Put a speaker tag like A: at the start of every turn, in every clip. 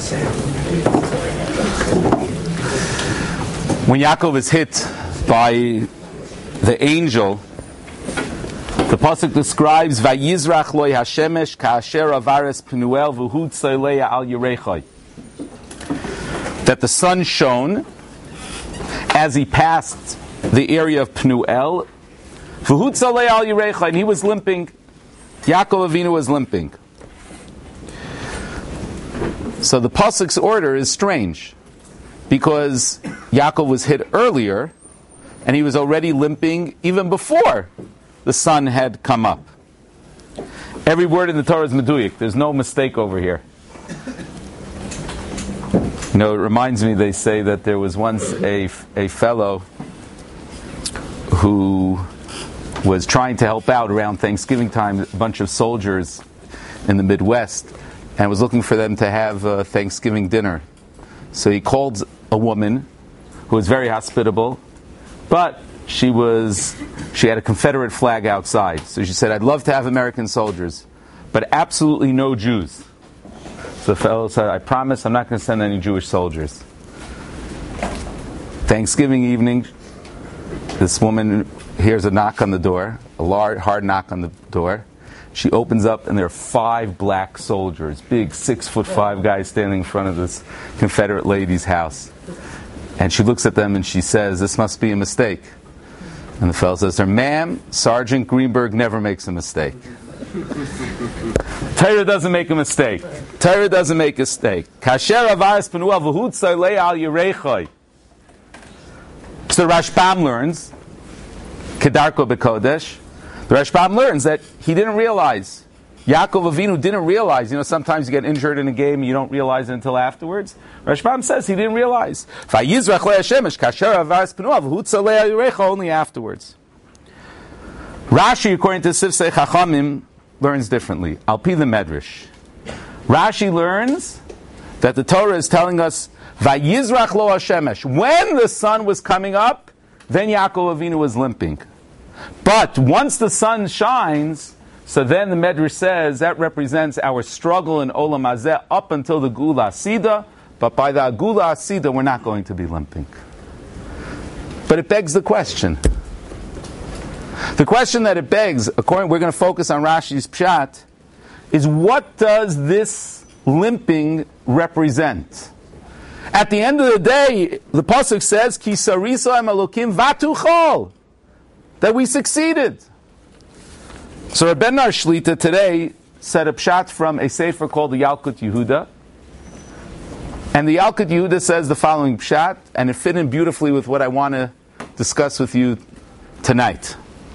A: When Yaakov is hit by the angel, the pasuk describes Vayizrach loy hashemesh ka'asher avares Penuel v'hu tzolei al Yerechai, that the sun shone as he passed the area of Penuel, v'hu tzolei al Yerechai, and he was limping. Yaakov Avinu was limping. So the pasuk's order is strange, because Yaakov was hit earlier, and he was already limping even before the sun had come up. Every word in the Torah is meduyik. There's no mistake over here. You know, it reminds me, they say that there was once a fellow who was trying to help out around Thanksgiving time, a bunch of soldiers in the Midwest, and was looking for them to have Thanksgiving dinner. So he called a woman who was very hospitable, but she had a Confederate flag outside. So she said, "I'd love to have American soldiers, but absolutely no Jews." So the fellow said, "I promise I'm not going to send any Jewish soldiers." Thanksgiving evening, this woman hears a knock on the door, a large, hard knock on the door. She opens up, and there are 5 black soldiers, big 6'5" guys standing in front of this Confederate lady's house. And she looks at them and she says, "This must be a mistake." And the fellow says to her, "Ma'am, Sergeant Greenberg never makes a mistake." Torah doesn't make a mistake. Torah doesn't make a mistake. Kasher avaris Penuel v'hu tzolei al Yerechai. So Rashbam learns, Kedarko B'Kodesh, the Rashbam learns that he didn't realize, Yaakov Avinu didn't realize, sometimes you get injured in a game and you don't realize it until afterwards. Rashbam says he didn't realize. Vayizrach lo hashemesh kasher avaris Penuel v'hu tzolei al Yerechai, only afterwards. Rashi, according to Sifsei Chachamim, learns differently. Al-Pi the Medrash. Rashi learns that the Torah is telling us, Vayizrach lo hashemesh, when the sun was coming up, then Yaakov Avinu was limping. But once the sun shines, so then the Medrash says that represents our struggle in Olam Hazeh up until the Gula Asida, but by the Gula Asida we're not going to be limping. But it begs the question. The question that it begs, we're going to focus on Rashi's Pshat, is what does this limping represent? At the end of the day, the pasuk says, "Ki sarisa elokim vatuchol," that we succeeded. So Rabbeinu Shlita today said a pshat from a sefer called the Yalkut Yehuda, and the Yalkut Yehuda says the following pshat, and it fit in beautifully with what I want to discuss with you tonight.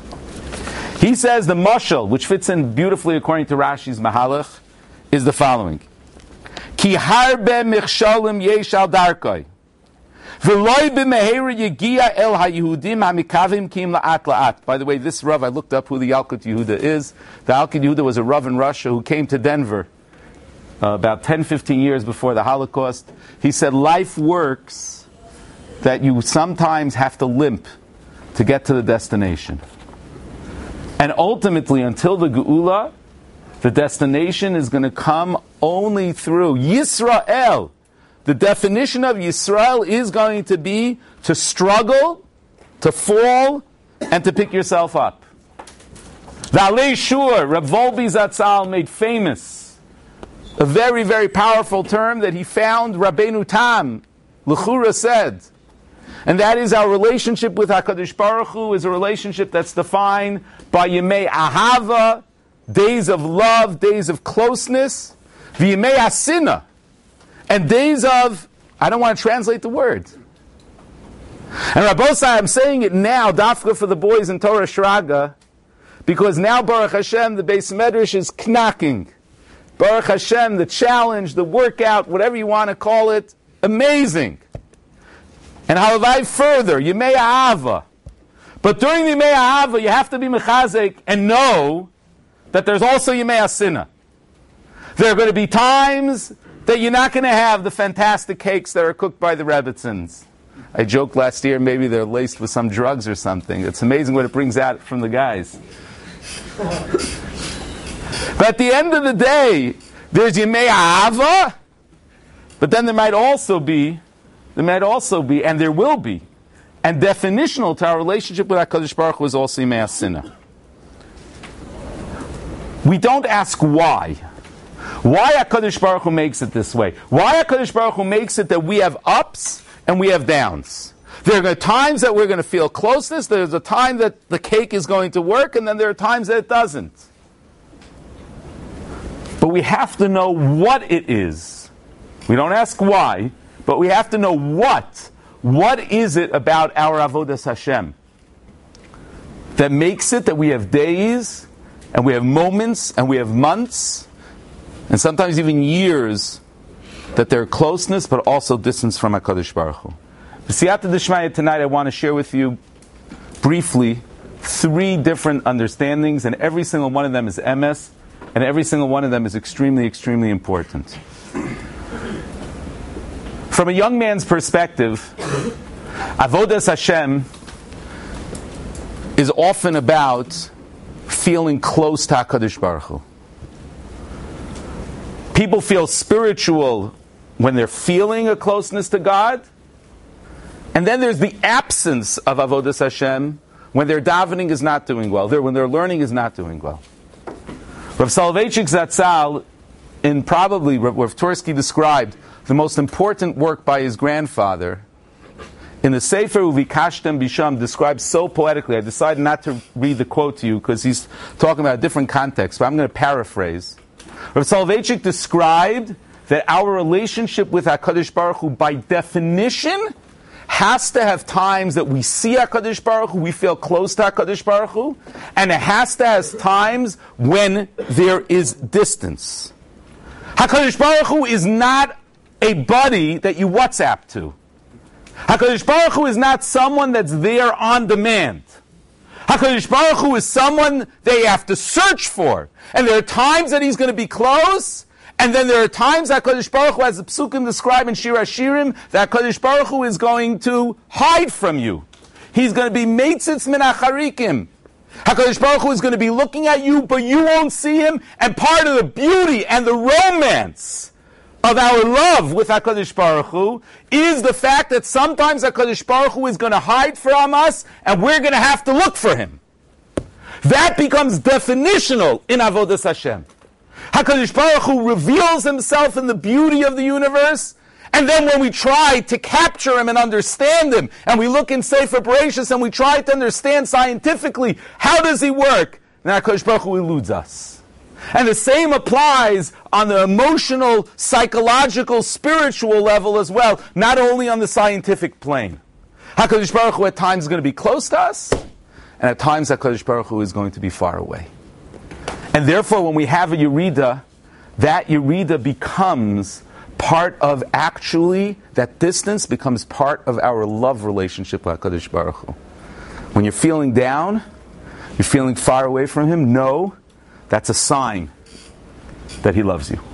A: He says the mashal, which fits in beautifully according to Rashi's Mahalach, is the following: Ki harbe michshalim yesh al darkoi, v'loy b'meheira yegia el haYehudim hamikavim kim la'at la'at. By the way, this Rav, I looked up who the Yalkut Yehuda is. The Yalkut Yehuda was a Rav in Russia who came to Denver about 10-15 years before the Holocaust. He said life works that you sometimes have to limp to get to the destination. And ultimately, until the Geula, the destination is going to come only through Yisrael. The definition of Yisrael is going to be to struggle, to fall, and to pick yourself up. The Alei Shur, Rav Volbi Zatzal made famous a very, very powerful term that he found Rabbeinu Tam, L'chura said. And that is our relationship with HaKadosh Baruch Hu is a relationship that's defined by Yemei Ahava, days of love, days of closeness, V'Yemei Asina, and days of, I don't want to translate the word. And Rabbosai, I'm saying it now, dafka for the boys in Torah Shraga, because now Baruch Hashem, the Beis Medrash is knocking. Baruch Hashem, the challenge, the workout, whatever you want to call it, amazing. And Halavai further, Yemei Ahava. But during the Yemei Ahava, you have to be mechazek and know that there's also Yemei Asina. There are going to be times that you're not going to have the fantastic cakes that are cooked by the Rebbitzins. I joked last year, maybe they're laced with some drugs or something. It's amazing what it brings out from the guys. But at the end of the day, there's Yemei Ahava, But then there might also be, and there will be, and definitional to our relationship with HaKadosh Baruch Hu is also Yimei HaSinah. We don't ask why. Why HaKadosh Baruch Hu makes it this way? Why HaKadosh Baruch Hu makes it that we have ups and we have downs? There are times that we're going to feel closeness, there's a time that the cake is going to work, and then there are times that it doesn't. But we have to know what it is. We don't ask why, but we have to know what. What is it about our Avodas Hashem that makes it that we have days, and we have moments, and we have months, and sometimes even years, that there are closeness, but also distance from HaKadosh Baruch Hu. B'siyata d'shmaya tonight, I want to share with you briefly 3 different understandings, and every single one of them is emes, and every single one of them is extremely, extremely important. From a young man's perspective, Avodas Hashem is often about feeling close to HaKadosh Baruch Hu. People feel spiritual when they're feeling a closeness to God, and then there's the absence of Avodas Hashem when their davening is not doing well, when their learning is not doing well. Rav Soloveitchik Zatzal, in probably Rav Tursky described the most important work by his grandfather, in the Sefer Uvikashtem Bisham, describes so poetically. I decided not to read the quote to you because he's talking about a different context, but I'm going to paraphrase. Rav Soloveitchik described that our relationship with HaKadosh Baruch Hu, by definition, has to have times that we see HaKadosh Baruch Hu, we feel close to HaKadosh Baruch Hu, and it has to have times when there is distance. HaKadosh Baruch Hu is not a buddy that you WhatsApp to. HaKadosh Baruch Hu is not someone that's there on demand. HaKadosh Baruch Hu is someone they have to search for. And there are times that he's going to be close, and then there are times that HaKadosh Baruch Hu, as the Psukim describe in Shir HaShirim, that HaKadosh Baruch Hu is going to hide from you. He's going to be meitzitz min acharikim. HaKadosh Baruch Hu is going to be looking at you, but you won't see him. And part of the beauty and the romance of our love with HaKadosh Baruch Hu is the fact that sometimes HaKadosh Baruch Hu is going to hide from us, and we're going to have to look for him. That becomes definitional in Avodas Hashem. HaKadosh Baruch Hu reveals himself in the beauty of the universe, and then when we try to capture him and understand him, and we look in Sefer Bereshis and we try to understand scientifically, how does he work? Then HaKadosh Baruch Hu eludes us. And the same applies on the emotional, psychological, spiritual level as well, not only on the scientific plane. HaKadosh Baruch Hu at times is going to be close to us, and at times HaKadosh Baruch Hu is going to be far away. And therefore, when we have a Yerida, that Yerida becomes part of actually, that distance becomes part of our love relationship with HaKadosh Baruch Hu. When you're feeling down, you're feeling far away from him, no, that's a sign that he loves you.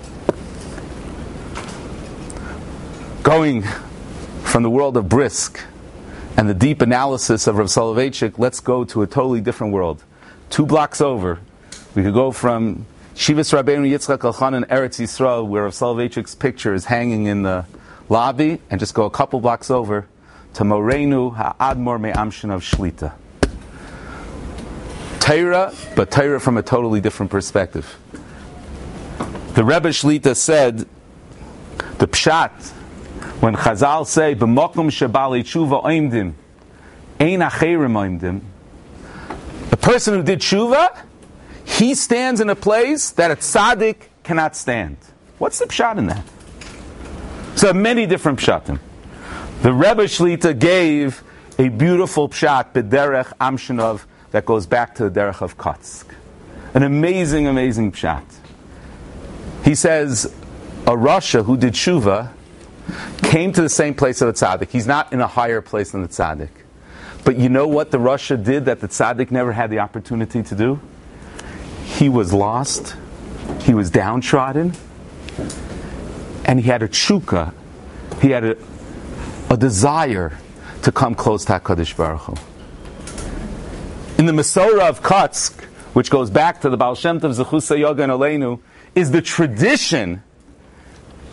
A: Going from the world of Brisk and the deep analysis of Rav Soloveitchik, let's go to a totally different world. 2 blocks over, we could go from Shivas Rabbeinu Yitzchak Elchanan Eretz Yisrael, where Rav Soloveitchik's picture is hanging in the lobby, and just go a couple blocks over to Morenu Ha'admor Me'amshin of Shlita. Torah, but Torah from a totally different perspective. The Rebbe Shlita said, the Pshat, when Chazal say, B'mokum shebali tshuva oimdim, ein acherim oimdim, the person who did tshuva, he stands in a place that a tzaddik cannot stand. What's the Pshat in that? So many different Pshatim. The Rebbe Shlita gave a beautiful Pshat, B'derech Amshinov, that goes back to the Derech of Kotsk. An amazing, amazing Pshat. He says, a Rasha who did Tshuva came to the same place of the Tzaddik. He's not in a higher place than the Tzaddik. But you know what the Rasha did that the Tzaddik never had the opportunity to do? He was lost, he was downtrodden, and he had a tshuka, he had a desire to come close to HaKadosh Baruch Hu. In the Masorah of Kotsk, which goes back to the Baal Shem Tov Zechus Yogan Aleinu, is the tradition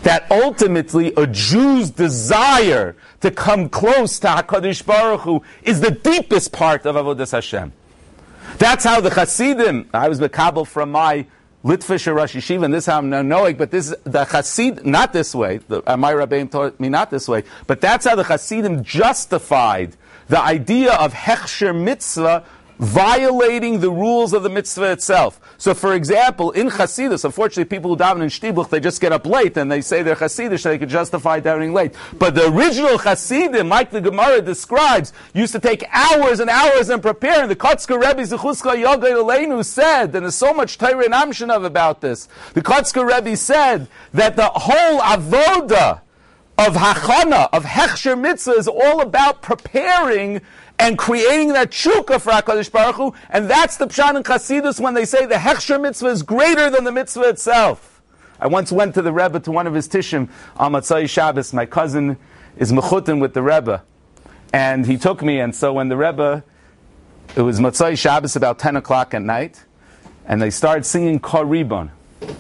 A: that ultimately a Jew's desire to come close to HaKadosh Baruch Hu is the deepest part of Avodas Hashem. That's how the Hasidim, I was Mekabel from my Litvish Rosh Yeshiva, and this is how I'm knowing, but this is the Hasid, not this way, my Rabbeim taught me not this way, but that's how the Hasidim justified the idea of Hechsher Mitzvah violating the rules of the mitzvah itself. So, for example, in Hasidus, unfortunately, people who daven in Shtibuch, they just get up late and they say they're Hasidish, so they can justify davening late. But the original Hasidim, like the Gemara describes, used to take hours and hours and prepare. And the Kotzker Rebbe Zechuska Yogay Aleinu said, and there's so much Torah and Amshanav about this, the Kotzker Rebbe said that the whole avoda of Hachana, of Hechsher Mitzvah, is all about preparing and creating that tshuka for HaKadosh Baruch Hu, and that's the Pshat in Chassidus when they say the Hechsher Mitzvah is greater than the mitzvah itself. I once went to the Rebbe, to one of his Tishim, on Matzai Shabbos. My cousin is Mechutin with the Rebbe, and he took me, and so when the Rebbe, it was Matzai Shabbos about 10 o'clock at night, and they started singing Kol Ribon.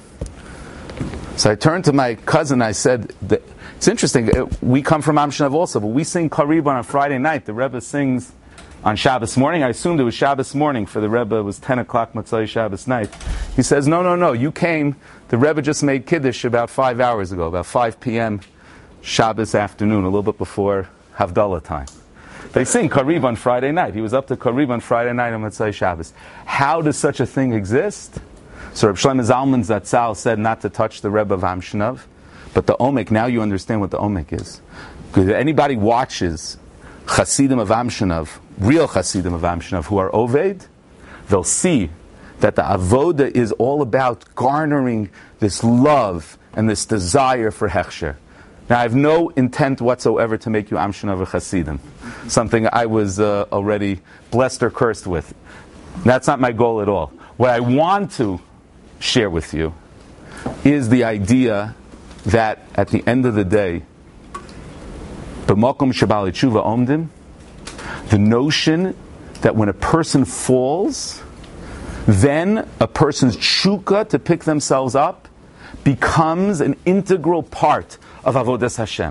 A: So I turned to my cousin, I said, it's interesting, we come from Am Shanav also, but we sing Kol Ribon on Friday night. The Rebbe sings on Shabbos morning. I assumed it was Shabbos morning. For the Rebbe, it was 10 o'clock Matzai Shabbos night. He says, no, you came, the Rebbe just made Kiddush about 5 hours ago, about 5 p.m. Shabbos afternoon, a little bit before Havdalah time. They sing Kol Ribon Friday night. He was up to Kol Ribon Friday night on Matzai Shabbos. How does such a thing exist? So Reb Shlomo Zalman Zatzal said not to touch the Rebbe of Am Shanav. But the Omek, now you understand what the Omek is. Because anybody watches Chasidim of Am Shanav, real Chasidim of Am Shanav, who are Oved, they'll see that the Avoda is all about garnering this love and this desire for Hechsher. Now, I have no intent whatsoever to make you Am Shanav or Chasidim, something I was already blessed or cursed with. That's not my goal at all. What I want to share with you is the idea that at the end of the day, b'makom shebal tshuva omdim, the notion that when a person falls, then a person's tshuka to pick themselves up becomes an integral part of avodas Hashem.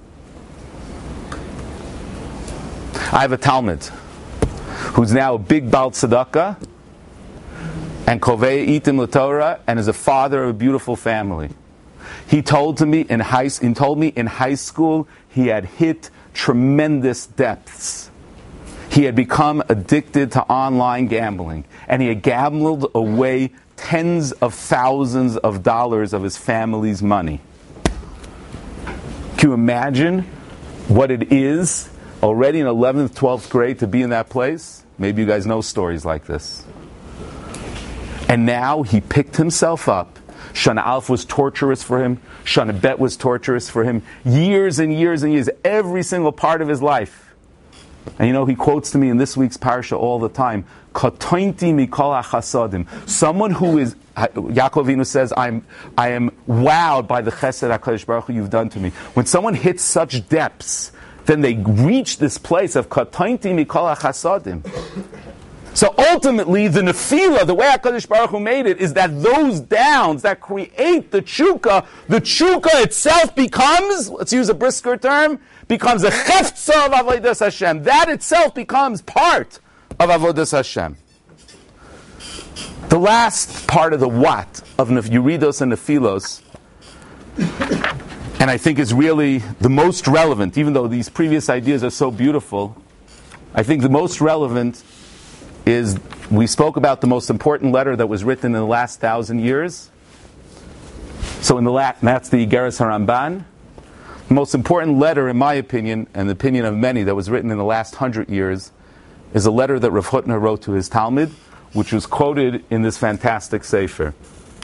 A: I have a Talmud who's now a big Baal Tzedakah and Kovei Itim L'Torah and is a father of a beautiful family. He told me in high school he had hit tremendous depths. He had become addicted to online gambling, and he had gambled away tens of thousands of dollars of his family's money. Can you imagine what it is already in 11th, 12th grade to be in that place? Maybe you guys know stories like this. And now he picked himself up. Shana Aleph was torturous for him. Shana Bet was torturous for him. Years and years and years. Every single part of his life. And you know, he quotes to me in this week's parsha all the time, Katointi mikol hachasadim. Someone who is, Yaakov Avinu says, I am wowed by the chesed HaKadosh Baruch Hu you've done to me. When someone hits such depths, then they reach this place of Katointi mikol hachasadim. So ultimately, the nefila, the way HaKadosh Baruch Hu made it, is that those downs that create the tshuka itself becomes, let's use a brisker term, becomes a cheftza of Avodas Hashem. That itself becomes part of Avodas Hashem. The last part of the what of Yuridos and Nefilos, and I think is really the most relevant, even though these previous ideas are so beautiful, I think the most relevant is, we spoke about the most important letter that was written in the last 1,000 years. So that's the Igeres HaRamban. The most important letter, in my opinion, and the opinion of many, that was written in the last 100 years, is a letter that Rav Hutner wrote to his Talmud, which was quoted in this fantastic sefer.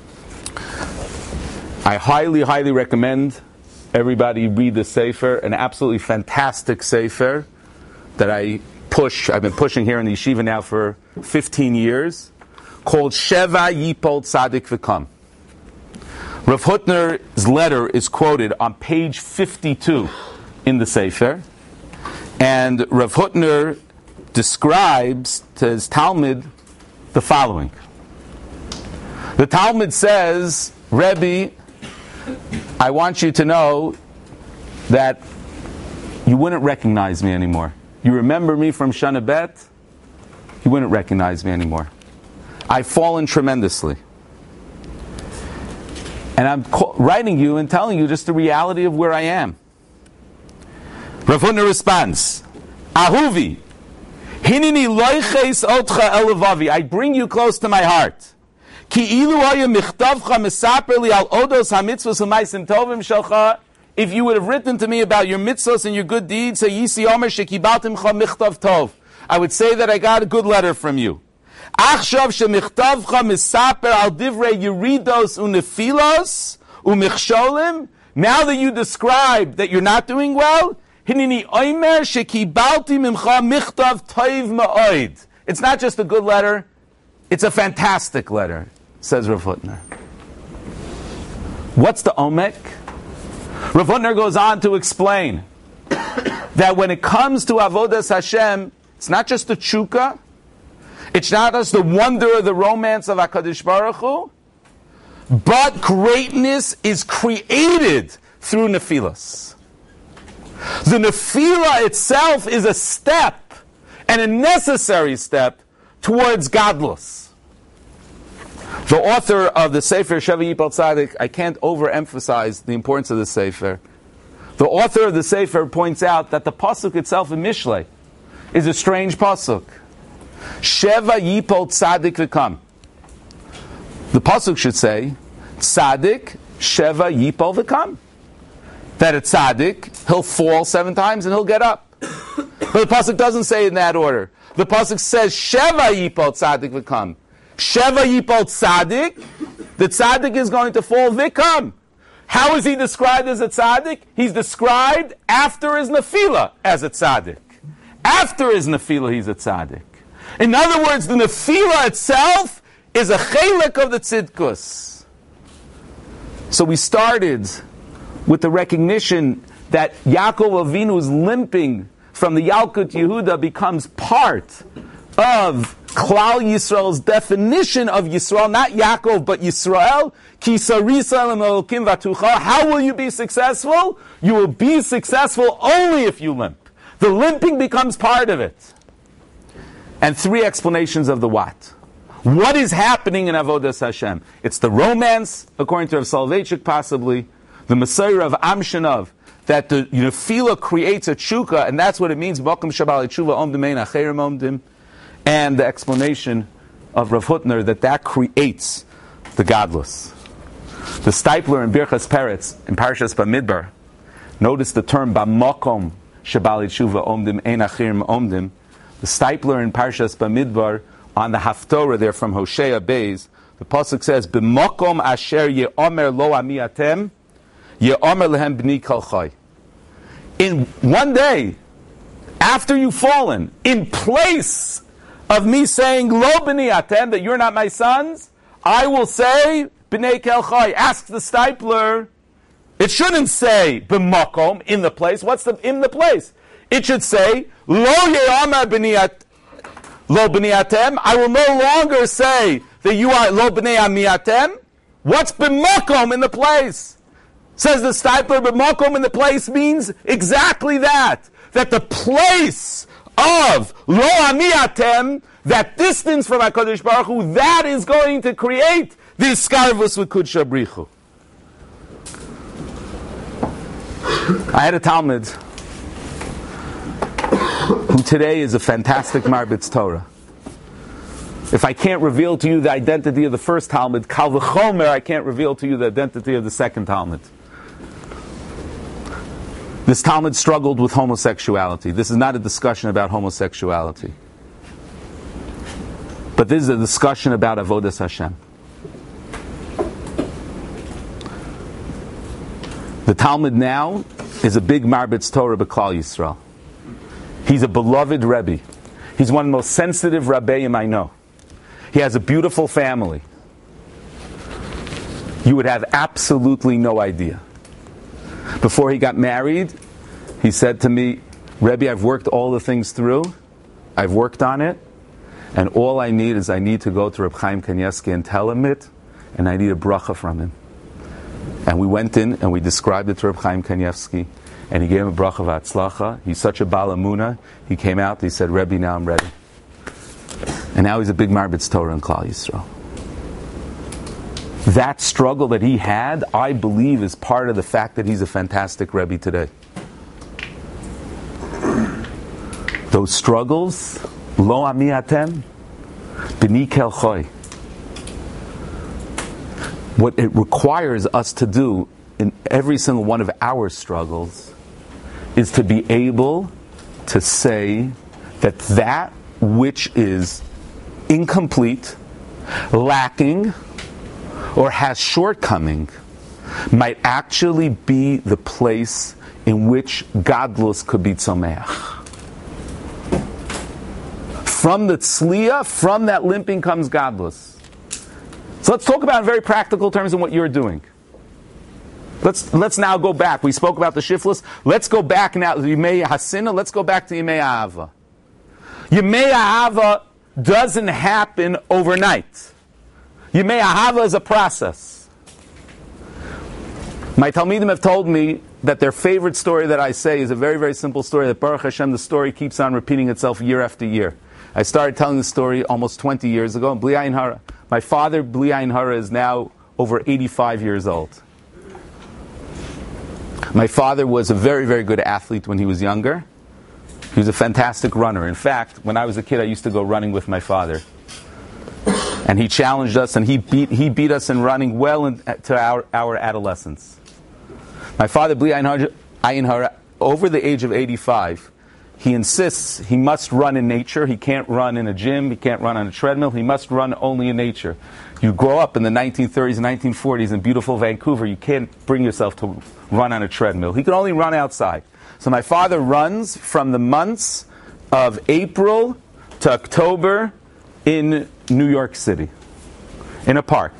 A: I highly, highly recommend everybody read the sefer, an absolutely fantastic sefer that I've been pushing here in the yeshiva now for 15 years, called Sheva Yipol Tzadik V'Kam. Rav Hutner's letter is quoted on page 52 in the Sefer, and Rav Hutner describes to his Talmud the following. The Talmud says, Rebbe, I want you to know that you wouldn't recognize me anymore. You remember me from Shana Bet, you wouldn't recognize me anymore. I've fallen tremendously. And I'm writing you and telling you just the reality of where I am. Rav Hutner responds, Ahuvi, hinini loiches otcha elavavi. I bring you close to my heart. Ki ilu haya michtavcha mesaper li al odos hamitzvos u'maisim tovim shelcha. If you would have written to me about your mitzvos and your good deeds, say yisi omer shekibaltimcha michtav tov. I would say that I got a good letter from you. Achshav shemichtavcha mesaper al divrei yeridos unefilos umichsholim. Now that you describe that you're not doing well, hinini omer shekibalti mimcha michtav tov ma'oid. It's not just a good letter, it's a fantastic letter, says Rav Hutner. What's the omek? Rav Hutner goes on to explain that when it comes to Avodas Hashem, it's not just the tshuka, it's not just the wonder, the romance of HaKadosh Baruch Hu, but greatness is created through nephilas. The nephila itself is a step, and a necessary step, towards godless. The author of the Sefer Sheva Yipal Tzadik, I can't overemphasize the importance of the Sefer. The author of the Sefer points out that the pasuk itself in Mishlei is a strange pasuk. Sheva Yipal Tzadik v'kam. The pasuk should say, Tzadik Sheva Yipal v'kam. That a tzaddik, he'll fall 7 times and he'll get up. But the pasuk doesn't say it in that order. The pasuk says, Sheva Yipal Tzadik v'kam. Sheva Yipal Tzadik, the Tzadik is going to fall v'kam. How is he described as a Tzadik? He's described after his Nefila as a Tzadik. After his Nefila, he's a Tzadik. In other words, the Nefila itself is a Chelek of the Tzidkus. So we started with the recognition that Yaakov Avinu's limping from the Yalkut Yehuda becomes part of Klal Yisrael's definition of Yisrael, not Yaakov, but Yisrael. Ki sarisa l'melokim v'atucha. How will you be successful? You will be successful only if you limp. The limping becomes part of it. And 3 explanations of the what. What is happening in Avodas Hashem? It's the romance, according to Rav Soloveitchik possibly, the Messiah of Am Shenov, that the Nefila creates a tshuka, and that's what it means, Bokum Shabal Tshuva Omdim Ein Acherim Omdim, and the explanation of Rav Hutner that creates the godless. The Stipler in Birchas Peretz, in Parshas Bamidbar, notice the term Bamakom Shabal Tshuva Omdim Ein Acherim Omdim. The Stipler in Parshas Bamidbar, on the Haftorah there from Hosea Beis, the pasuk says, B'makom asher ye'omer lo ami atem, ye'omer lehem b'ni kol chai. In one day, after you've fallen, in place of me saying, Lo b'ni atem, that you're not my sons, I will say, b'nei kol chai. Ask the Stipler, it shouldn't say, b'makom, in the place. What's the in the place? It should say, Lo ye'omer b'ni atem, Lo b'nei atem. I will no longer say that you are lo b'nei amiatem. What's b'makom in the place? Says the Stipler, b'makom in the place means exactly that. That the place of lo amiatem, that distance from HaKadosh Baruch Hu, that is going to create this skarvus v'kudsha brichu. I had a Talmud who today is a fantastic Marbitz Torah. If I can't reveal to you the identity of the first Talmud, Kal v'chomer, I can't reveal to you the identity of the second Talmud. This Talmud struggled with homosexuality. This is not a discussion about homosexuality. But this is a discussion about Avodas Hashem. The Talmud now is a big Marbitz Torah b'Klal Yisrael. He's a beloved Rebbe. He's one of the most sensitive Rabbeim I know. He has a beautiful family. You would have absolutely no idea. Before he got married, he said to me, Rebbe, I've worked all the things through. I've worked on it. And all I need is I need to go to Reb Chaim Kanievsky and tell him it. And I need a bracha from him. And we went in and we described it to Reb Chaim Kanievsky, and he gave him a bracha v'atzlacha. He's such a Bal Emunah. He came out, he said, Rebbe, now I'm ready. And now he's a big Marbitz Torah in Klal Yisrael. That struggle that he had, I believe, is part of the fact that he's a fantastic Rebbe today. Those struggles, lo ami atem, b'ni kel choy. What it requires us to do in every single one of our struggles is to be able to say that which is incomplete, lacking, or has shortcoming might actually be the place in which Gadlus could be Tzomeach. From the tzliya, from that limping comes Gadlus. So let's talk about in very practical terms in what you're doing. Let's now go back. We spoke about the shiftless. Let's go back now to Yimei Hasina. Let's go back to Yimei Ahava. Yimei Ahava doesn't happen overnight. Yimei Ahava is a process. My Talmidim have told me that their favorite story that I say is a very, very simple story, that Baruch Hashem, the story keeps on repeating itself year after year. I started telling the story almost 20 years ago. Bli Ayin Hara. My father, Bli Ayin Hara, is now over 85 years old. My father was a very, very good athlete when he was younger. He was a fantastic runner. In fact, when I was a kid, I used to go running with my father. And he challenged us, and he beat us in running well into our adolescence. My father, Bli Ayin Hara, over the age of 85, he insists he must run in nature. He can't run in a gym. He can't run on a treadmill. He must run only in nature. You grow up in the 1930s and 1940s in beautiful Vancouver. You can't bring yourself to run on a treadmill. He can only run outside. So my father runs from the months of April to October in New York City, in a park.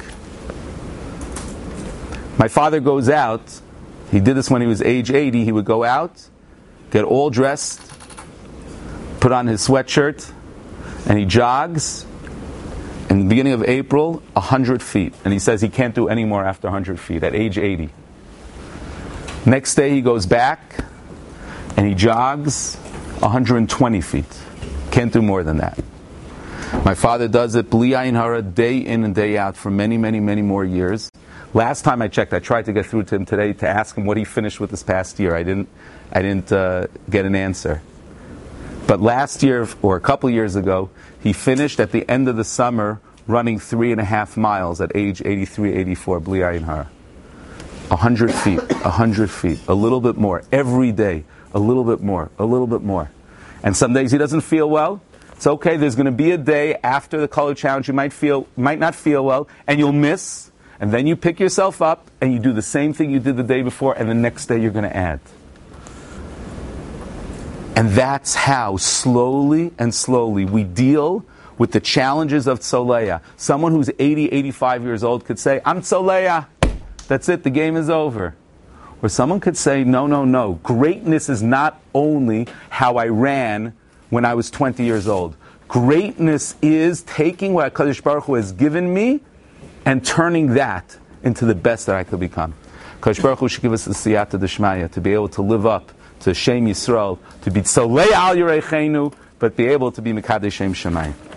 A: My father goes out. He did this when he was age 80. He would go out, get all dressed, put on his sweatshirt, and he jogs. In the beginning of April, 100 feet. And he says he can't do any more after 100 feet at age 80. Next day he goes back and he jogs 120 feet. Can't do more than that. My father does it, Bli Ayin Hara, day in and day out for many, many, many more years. Last time I checked, I tried to get through to him today to ask him what he finished with this past year. I didn't get an answer. But last year, or a couple years ago, he finished at the end of the summer running 3.5 miles at age 83, 84, Bli Ayin Hara. 100 feet, 100 feet, a little bit more, every day, a little bit more, a little bit more. And some days he doesn't feel well. It's okay, there's going to be a day after the color challenge you might not feel well, and you'll miss, and then you pick yourself up, and you do the same thing you did the day before, and the next day you're going to add. And that's how slowly and slowly we deal with the challenges of Tzoleya. Someone who's 80, 85 years old could say, I'm Tzoleya. That's it, the game is over. Or someone could say, no. Greatness is not only how I ran when I was 20 years old. Greatness is taking what HaKadosh Baruch Hu has given me and turning that into the best that I could become. HaKadosh Baruch Hu should give us the siyata d'shmaya to be able to live up to Shem Yisrael, to be Tzolei al Yereichenu, but be able to be Mekadesh Shem Shemayim.